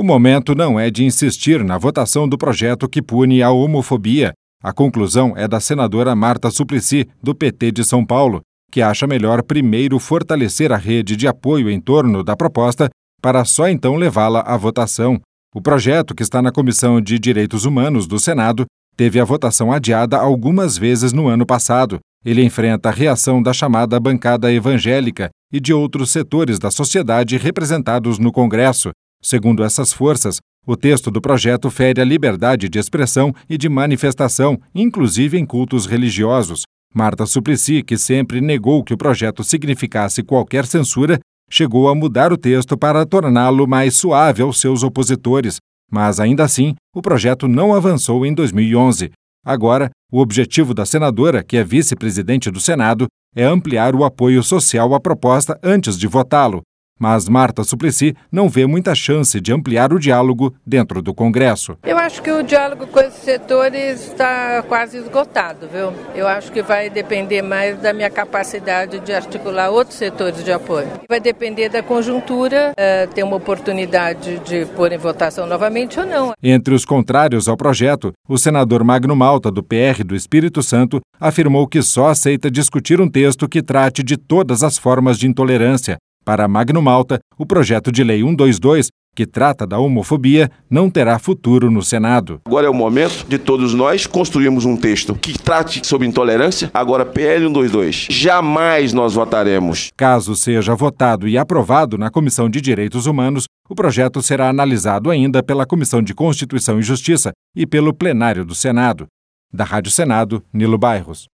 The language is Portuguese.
O momento não é de insistir na votação do projeto que pune a homofobia. A conclusão é da senadora Marta Suplicy, do PT de São Paulo, que acha melhor primeiro fortalecer a rede de apoio em torno da proposta para só então levá-la à votação. O projeto, que está na Comissão de Direitos Humanos do Senado, teve a votação adiada algumas vezes no ano passado. Ele enfrenta a reação da chamada bancada evangélica e de outros setores da sociedade representados no Congresso. Segundo essas forças, o texto do projeto fere a liberdade de expressão e de manifestação, inclusive em cultos religiosos. Marta Suplicy, que sempre negou que o projeto significasse qualquer censura, chegou a mudar o texto para torná-lo mais suave aos seus opositores, mas ainda assim o projeto não avançou em 2011. Agora, o objetivo da senadora, que é vice-presidente do Senado, é ampliar o apoio social à proposta antes de votá-lo. Mas Marta Suplicy não vê muita chance de ampliar o diálogo dentro do Congresso. Eu acho que o diálogo com esses setores está quase esgotado, viu? Eu acho que vai depender mais da minha capacidade de articular outros setores de apoio. Vai depender da conjuntura, ter uma oportunidade de pôr em votação novamente ou não. Entre os contrários ao projeto, o senador Magno Malta, do PR do Espírito Santo, afirmou que só aceita discutir um texto que trate de todas as formas de intolerância. Para Magno Malta, o projeto de lei 122, que trata da homofobia, não terá futuro no Senado. Agora é o momento de todos nós construirmos um texto que trate sobre intolerância. Agora, PL 122. Jamais nós votaremos. Caso seja votado e aprovado na Comissão de Direitos Humanos, o projeto será analisado ainda pela Comissão de Constituição e Justiça e pelo plenário do Senado. Da Rádio Senado, Nilo Bairros.